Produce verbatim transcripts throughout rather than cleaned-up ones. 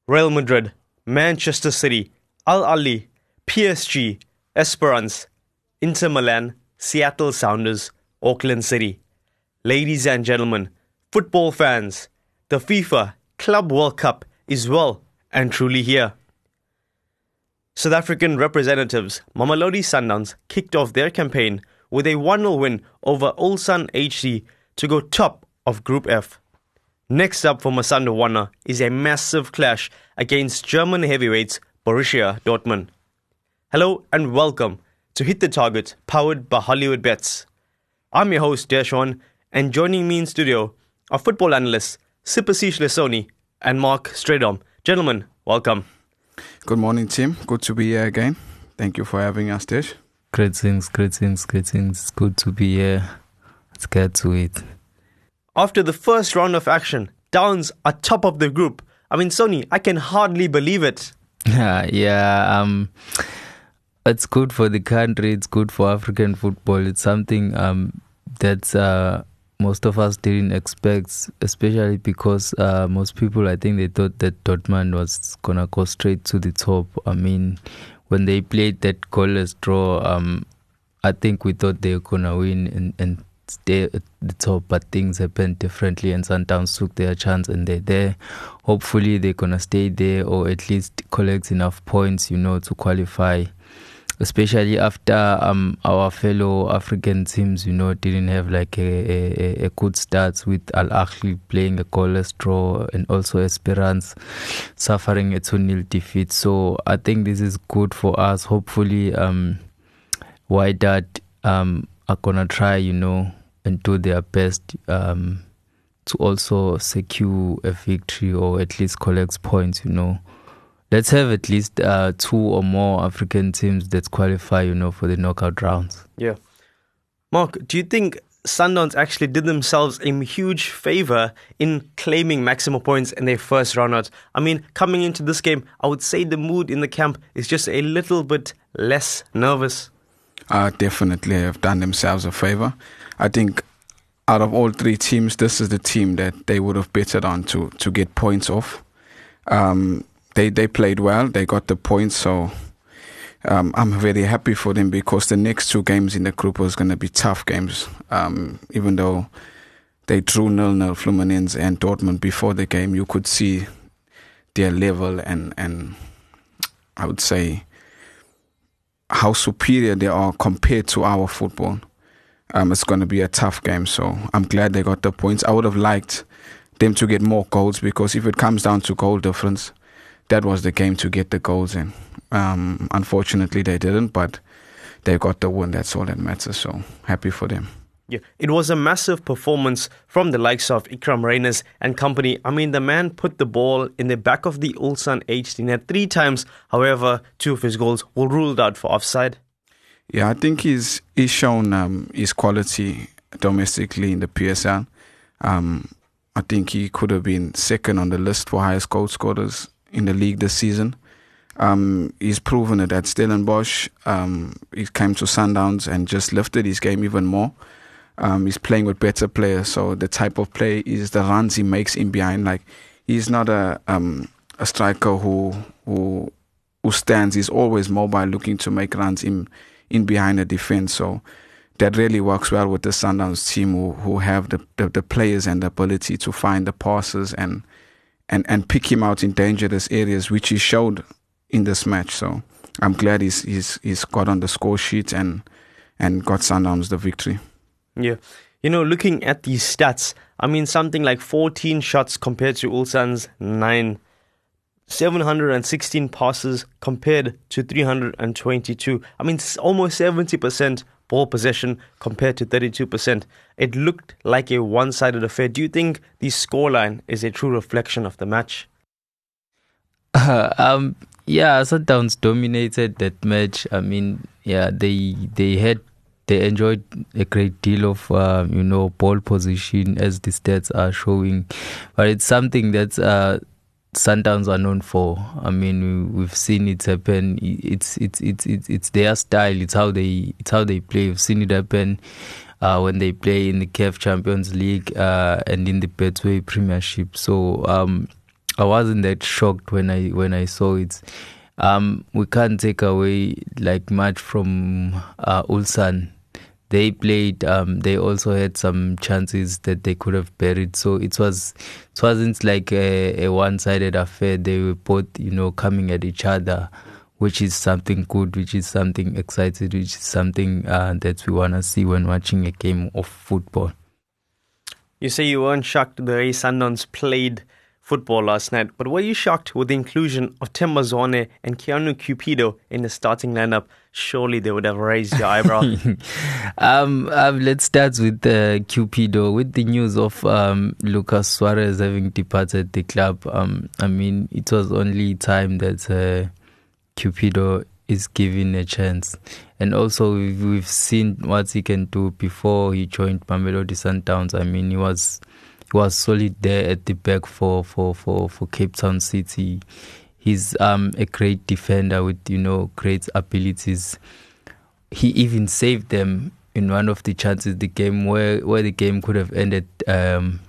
Real Madrid, Manchester City, Al Ahly, P S G, Esperance, Inter Milan, Seattle Sounders, Auckland City. Ladies and gentlemen, football fans, the FIFA Club World Cup is well and truly here. South African representatives Mamelodi Sundowns kicked off their campaign with a one nil win over Ulsan H D to go top of Group F. Next up for Masanda Wana is a massive clash against German heavyweights Borussia Dortmund. Hello and welcome to Hit the Target, powered by Hollywood Bets. I'm your host, Deshawn, and joining me in studio are football analysts Sipasish Lesoni and Mark Stradom. Gentlemen, welcome. Good morning, Tim. Good to be here again. Thank you for having us, Desh. Greetings, greetings, greetings. It's good to be here. Let's get to it. After the first round of action, Downs are top of the group. I mean, Sony, I can hardly believe it. yeah, um, it's good for the country. It's good for African football. It's something um, that uh, most of us didn't expect, especially because uh, most people, I think they thought that Dortmund was going to go straight to the top. I mean, when they played that goalless draw, um, I think we thought they were going to win and, and stay at the top, but things happened differently and Sundowns took their chance and they're there. Hopefully they're going to stay there or at least collect enough points, you know, to qualify, especially after um our fellow African teams, you know, didn't have like a, a, a good start with Al Ahly playing a goalless draw and also Esperance suffering a two nil defeat. So I think this is good for us. Hopefully um Wydad um are going to try, you know, and do their best um, to also secure a victory or at least collect points, you know. Let's have at least uh, two or more African teams that qualify, you know, for the knockout rounds. Yeah. Mark, do you think Sundowns actually did themselves a huge favour in claiming maximum points in their first round out? I mean, coming into this game, I would say the mood in the camp is just a little bit less nervous. Uh, definitely have done themselves a favour. I think out of all three teams, this is the team that they would have betted on to, to get points off. Um, they they played well, they got the points, so um, I'm very happy for them because the next two games in the group was going to be tough games. Um, even though they drew nil nil Fluminense and Dortmund before the game, you could see their level and, and I would say how superior they are compared to our football. Um, it's going to be a tough game, so I'm glad they got the points. I would have liked them to get more goals because if it comes down to goal difference, that was the game to get the goals in. Um, unfortunately, they didn't, but they got the win. That's all that matters, so happy for them. Yeah, it was a massive performance from the likes of Ikram Reyners and company. I mean, the man put the ball in the back of the Ulsan H D net three times. However, two of his goals were ruled out for offside. Yeah, I think he's he's shown um, his quality domestically in the P S L. Um, I think he could have been second on the list for highest goal scorers in the league this season. Um, he's proven it at Stellenbosch. Um, he came to Sundowns and just lifted his game even more. Um, he's playing with better players, so the type of play is the runs he makes in behind. Like he's not a um, a striker who who who stands. He's always mobile, looking to make runs in in behind the defense. So that really works well with the Sundowns team, who who have the, the, the players and the ability to find the passes and and and pick him out in dangerous areas, which he showed in this match. So I'm glad he's he's he's got on the score sheet and and got Sundowns the victory. Yeah. You know, looking at these stats, I mean, something like fourteen shots compared to Ulsan's nine, seven hundred sixteen passes compared to three hundred twenty-two. I mean, almost seventy percent ball possession compared to thirty-two percent. It looked like a one-sided affair. Do you think the scoreline is a true reflection of the match? Uh, um, yeah, Sundowns dominated that match. I mean, yeah, they they had They enjoyed a great deal of, uh, you know, ball position, as the stats are showing. But it's something that uh, Sundowns are known for. I mean, we've seen it happen. It's it's it's it's it's their style. It's how they it's how they play. We've seen it happen uh, when they play in the C A F Champions League uh, and in the Betway Premiership. So um, I wasn't that shocked when I when I saw it. Um, we can't take away like much from uh, Ulsan. They played. Um, they also had some chances that they could have buried. So it was it wasn't like a, a one-sided affair. They were both, you know, coming at each other, which is something good, which is something exciting, which is something uh, that we want to see when watching a game of football. You say you weren't shocked the way Sundowns played football last night, but were you shocked with the inclusion of Themba Zwane and Keanu Cupido in the starting lineup? Surely they would have raised your eyebrow. um, um, let's start with uh, Cupido. With the news of um, Lucas Suarez having departed the club, um, I mean, it was only time that uh, Cupido is given a chance. And also, we've, we've seen what he can do before he joined Mamelodi Sundowns. I mean, he was he was solid there at the back for, for, for, for Cape Town City. He's um, a great defender with, you know, great abilities. He even saved them in one of the chances, the game where, where the game could have ended um,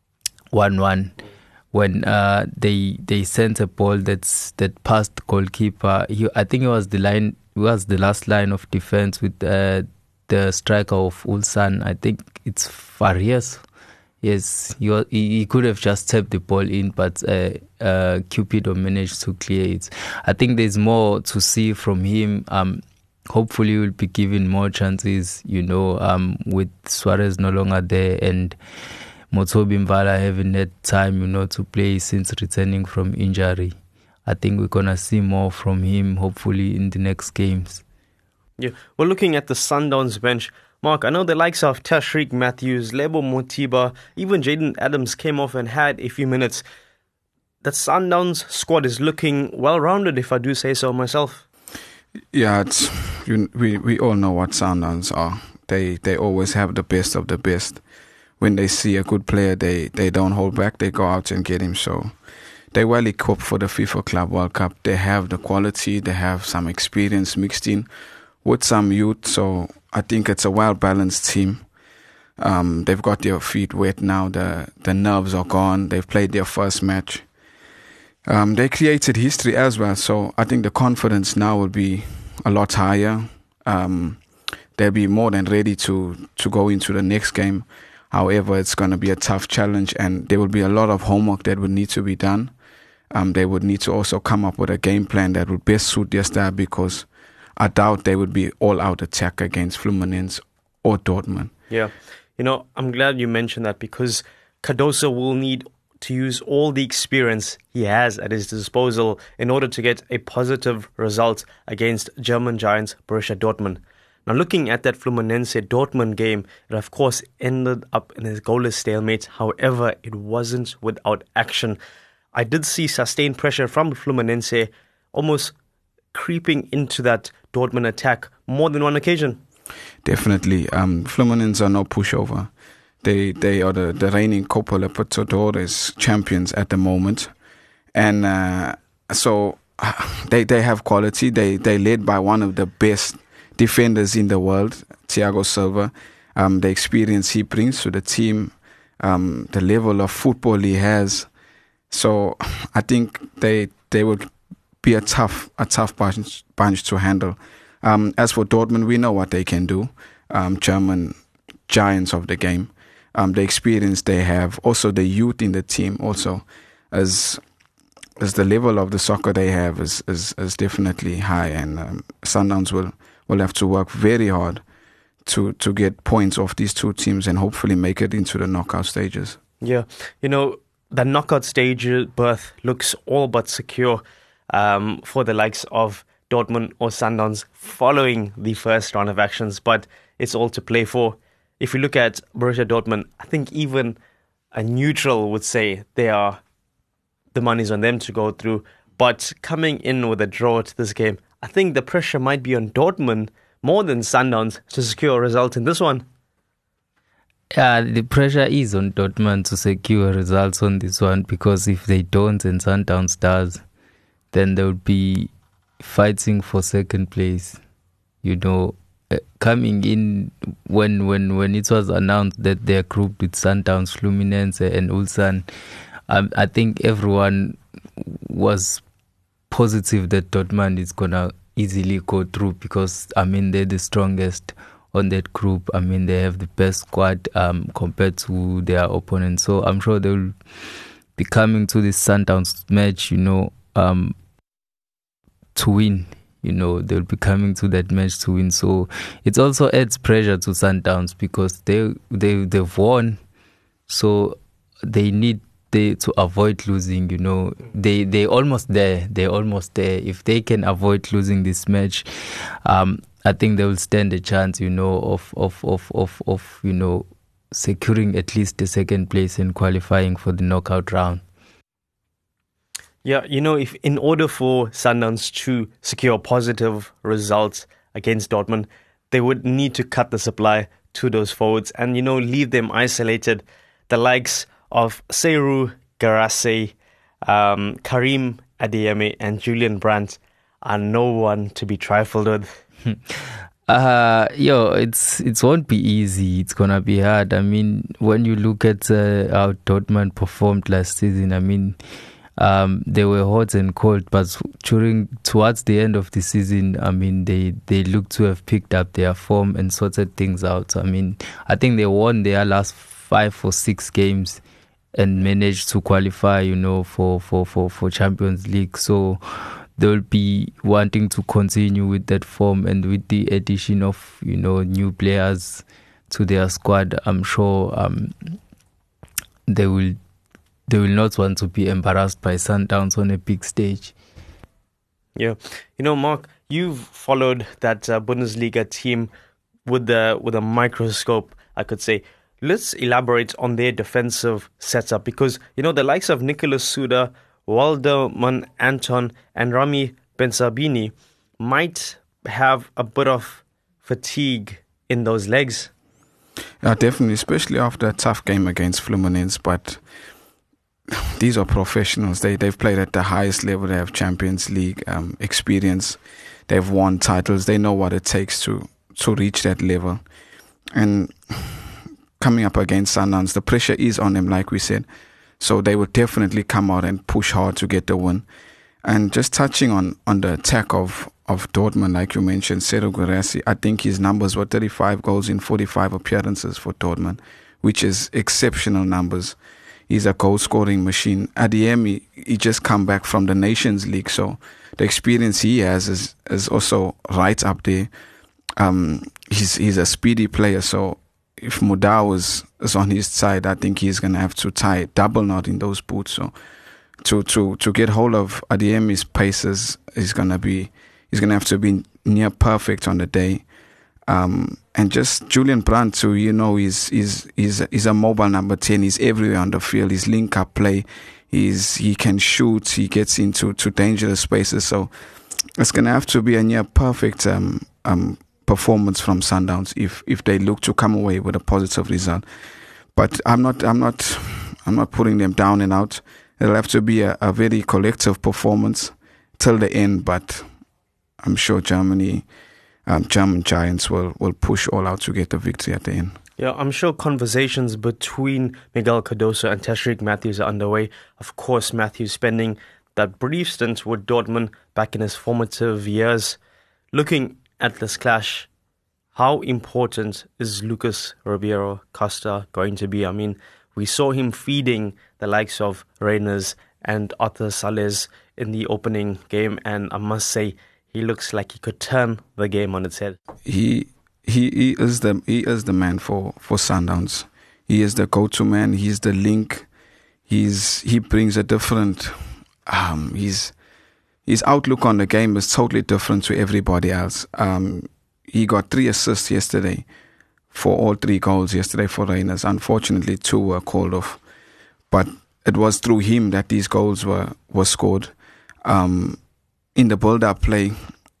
one one. When uh, they they sent a ball that's that passed the goalkeeper. He, I think it was the line it was the last line of defense with uh, the striker of Ulsan. I think it's Farias. Yes, he, was, he, he could have just tapped the ball in, but uh, uh, Cupido managed to clear it. I think there's more to see from him. Um, hopefully, we'll be given more chances, you know, um, with Suarez no longer there and Mothobi Mvala having had time, you know, to play since returning from injury. I think we're going to see more from him, hopefully, in the next games. Yeah, we're looking at the Sundowns bench. Mark, I know the likes of Tashreeq Matthews, Lebo Motiba, even Jaden Adams came off and had a few minutes. That Sundowns squad is looking well-rounded, if I do say so myself. Yeah, it's, you, we we all know what Sundowns are. They they always have the best of the best. When they see a good player, they, they don't hold back. They go out and get him. So they're well equipped for the FIFA Club World Cup. They have the quality. They have some experience mixed in with some youth. So I think it's a well-balanced team. Um, they've got their feet wet now. The the nerves are gone. They've played their first match. Um, they created history as well. So I think the confidence now will be a lot higher. Um, they'll be more than ready to, to go into the next game. However, it's going to be a tough challenge, and there will be a lot of homework that would need to be done. Um, they would need to also come up with a game plan that would best suit their style, because I doubt they would be all-out attack against Fluminense or Dortmund. Yeah. You know, I'm glad you mentioned that, because Cardoso will need to use all the experience he has at his disposal in order to get a positive result against German giants Borussia Dortmund. Now, looking at that Fluminense Dortmund game, it of course ended up in a goalless stalemate. However, it wasn't without action. I did see sustained pressure from Fluminense, almost creeping into that Dortmund attack more than one occasion. Definitely. Um, Fluminense are no pushover. They they are the, the reigning Copa Libertadores champions at the moment. And uh, so they they have quality. They they led by one of the best defenders in the world, Thiago Silva. Um, the experience he brings to the team, um, the level of football he has. So I think they they will be a tough a tough bunch, bunch to handle. Um, as for Dortmund, we know what they can do. Um, German giants of the game. Um, the experience they have, also the youth in the team, also as as the level of the soccer they have is is, is definitely high, and um, Sundowns will. will have to work very hard to to get points off these two teams and hopefully make it into the knockout stages. Yeah, you know, the knockout stage berth looks all but secure um, for the likes of Dortmund or Sundowns following the first round of actions, but it's all to play for. If you look at Borussia Dortmund, I think even a neutral would say they are the money's on them to go through, but coming in with a draw to this game, I think the pressure might be on Dortmund more than Sundowns to secure a result in this one. Yeah, the pressure is on Dortmund to secure results on this one, because if they don't and Sundowns does, then they would be fighting for second place. You know, uh, coming in when when when it was announced that they're grouped with Sundowns, Fluminense and Ulsan, um, I think everyone was positive that Dortmund is gonna easily go through because I mean they're the strongest on that group. I mean they have the best squad um, compared to their opponents. So I'm sure they'll be coming to this Sundowns match, you know, um, to win. You know, they'll be coming to that match to win. So it also adds pressure to Sundowns because they they they've won. So they need they to avoid losing, you know. They they almost there. They're almost there. If they can avoid losing this match, um, I think they will stand a chance, you know, of of, of, of, of you know, securing at least the second place and qualifying for the knockout round. Yeah, you know, if in order for Sundowns to secure positive results against Dortmund, they would need to cut the supply to those forwards and, you know, leave them isolated. The likes of Seru Garase, um, Karim Adeyemi and Julian Brandt are no one to be trifled with. Uh, yo, it's it won't be easy. It's gonna be hard. I mean, when you look at uh, how Dortmund performed last season, I mean, um, they were hot and cold. But during towards the end of the season, I mean, they they look to have picked up their form and sorted things out. I mean, I think they won their last five or six games and managed to qualify, you know, for for for for Champions League. So they'll be wanting to continue with that form, and with the addition of, you know, new players to their squad, I'm sure um, they will they will not want to be embarrassed by Sundowns on a big stage. Yeah, you know, Mark, you've followed that uh, Bundesliga team with the with a microscope, I could say. Let's elaborate on their defensive setup because, you know, the likes of Nicolas Suda, Waldemar Anton and Rami Bensabini might have a bit of fatigue in those legs. Yeah, definitely, especially after a tough game against Fluminense. But these are professionals. They, they've played at the highest level. They have Champions League um, experience. They've won titles. They know what it takes to, to reach that level. And coming up against Sundowns, the pressure is on them, like we said. So they will definitely come out and push hard to get the win. And just touching on, on the attack of, of Dortmund, like you mentioned, Seru Guirassy, I think his numbers were thirty-five goals in forty-five appearances for Dortmund, which is exceptional numbers. He's a goal-scoring machine. Adeyemi, he just come back from the Nations League, so the experience he has is, is also right up there. Um, he's he's a speedy player, so if Mudau is, is on his side, I think he's going to have to tie a double knot in those boots. So to to to get hold of Adeyemi's paces is going to be he's going to have to be near perfect on the day. Um, and just Julian Brandt too, you know, he's he's he's he's a mobile number ten. He's everywhere on the field. He's link up play. He's he can shoot. He gets into to dangerous spaces. So it's going to have to be a near perfect um um. performance from Sundowns if if they look to come away with a positive result. But I'm not I'm not I'm not putting them down and out. It'll have to be a, a very collective performance till the end, but I'm sure Germany um, German Giants will, will push all out to get the victory at the end. Yeah, I'm sure conversations between Miguel Cardoso and Tashreeq Matthews are underway. Of course, Matthews spending that brief stint with Dortmund back in his formative years. Looking at this clash, how important is Lucas Ribeiro Costa going to be? I mean, we saw him feeding the likes of Reyners and Arthur Sales in the opening game, and I must say, he looks like he could turn the game on its head. He he, he is the he is the man for, for Sundowns. He is the go-to man. He's the link. He's he brings a different. Um, he's his outlook on the game is totally different to everybody else. Um, he got three assists yesterday for all three goals yesterday for Reyners. Unfortunately, two were called off, but it was through him that these goals were were scored. Um, in the build-up play,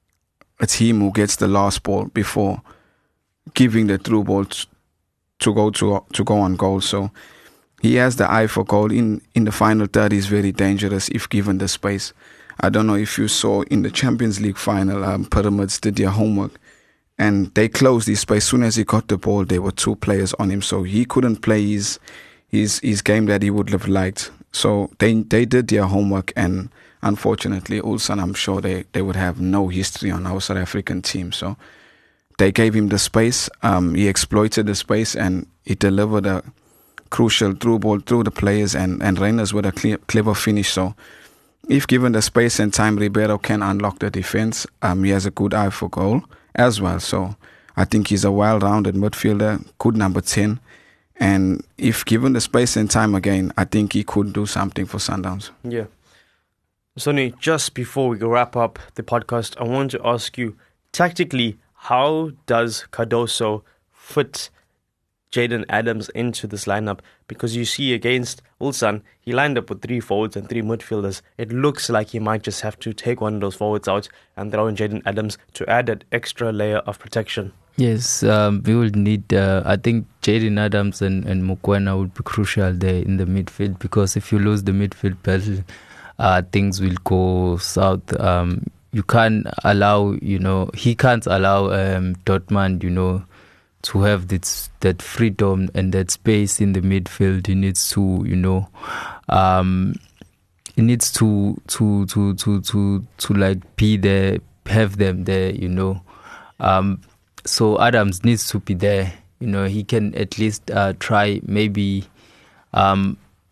it's him who gets the last ball before giving the through ball t- to go to to go on goal. So he has the eye for goal. In in the final third, he's very dangerous if given the space. I don't know if you saw in the Champions League final, um, Pyramids did their homework and they closed his space. As soon as he got the ball, there were two players on him, so he couldn't play his his his game that he would have liked. So they they did their homework, and unfortunately, Ulsan, I'm sure they, they would have no history on our South African team. So they gave him the space. Um, he exploited the space, and he delivered a crucial through ball through the players, and, and Reyners with a clear, clever finish. So if given the space and time, Ribeiro can unlock the defense. Um, he has a good eye for goal as well. So I think he's a well-rounded midfielder, good number ten. And if given the space and time again, I think he could do something for Sundowns. Yeah. Sonny, just before we wrap up the podcast, I want to ask you, tactically, how does Cardoso fit Jaden Adams into this lineup? Because you see against Ulsan, he lined up with three forwards and three midfielders. It looks like he might just have to take one of those forwards out and throw in Jaden Adams to add that extra layer of protection. Yes, um, we will need, uh, I think Jaden Adams and, and Mokoena would be crucial there in the midfield, because if you lose the midfield battle, uh, things will go south. Um, you can't allow, you know, he can't allow um, Dortmund, you know, to have this, that freedom and that space in the midfield. He needs to, you know, um, he needs to, to, to, to, to, to like be there, have them there, you know. Um, So Adams needs to be there. You know, he can at least uh, try maybe um,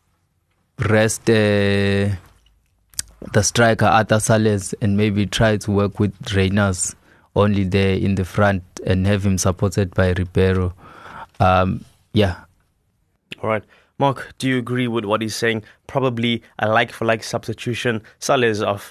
rest uh, the striker Arthur Sales and maybe try to work with Reyners only there in the front and have him supported by Ribeiro. Um, yeah. All right. Mark, do you agree with what he's saying? Probably a like-for-like substitution. Sales off,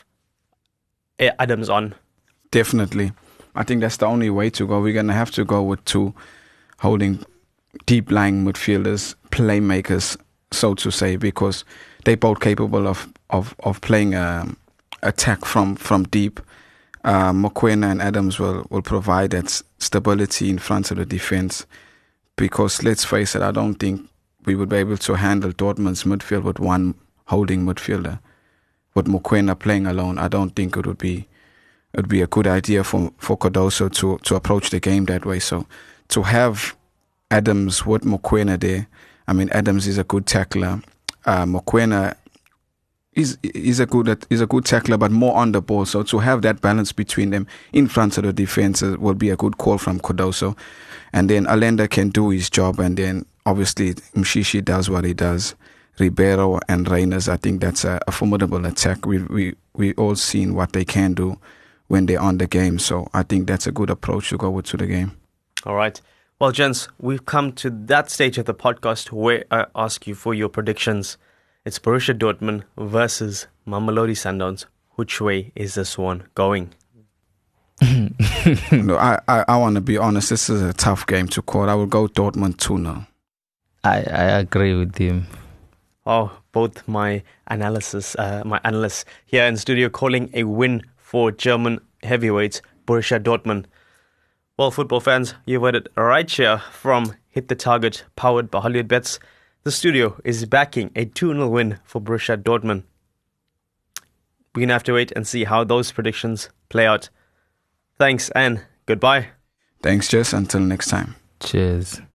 Adams on. Definitely. I think that's the only way to go. We're going to have to go with two holding deep-lying midfielders, playmakers, so to say, because they're both capable of of, of playing um, attack from, from deep. Uh, Mokoena and Adams will, will provide that stability in front of the defense, because let's face it, I don't think we would be able to handle Dortmund's midfield with one holding midfielder. With Mokoena playing alone, I don't think it would be it would be a good idea for, for Cardoso to, to approach the game that way. So to have Adams with Mokoena there, I mean, Adams is a good tackler. Uh, Mokoena is is a good is a good tackler, but more on the ball. So to have that balance between them in front of the defense will be a good call from Cardoso. And then Allende can do his job, and then obviously Mshishi does what he does. Ribeiro and Reyners, I think that's a, a formidable attack. We we we all seen what they can do when they're on the game. So I think that's a good approach to go with to the game. All right. Well, gents, we've come to that stage of the podcast where I ask you for your predictions. It's Borussia Dortmund versus Mamelodi Sundowns. Which way is this one going? no, I, I, I want to be honest. This is a tough game to call. I will go Dortmund two nil. I, I agree with him. Oh, both my analysis, uh, my analysts here in studio calling a win for German heavyweights Borussia Dortmund. Well, football fans, you've heard it right here from Hit the Target, powered by Hollywood Bets. The studio is backing a two nil win for Borussia Dortmund. We're going to have to wait and see how those predictions play out. Thanks and goodbye. Thanks, Jess. Until next time. Cheers.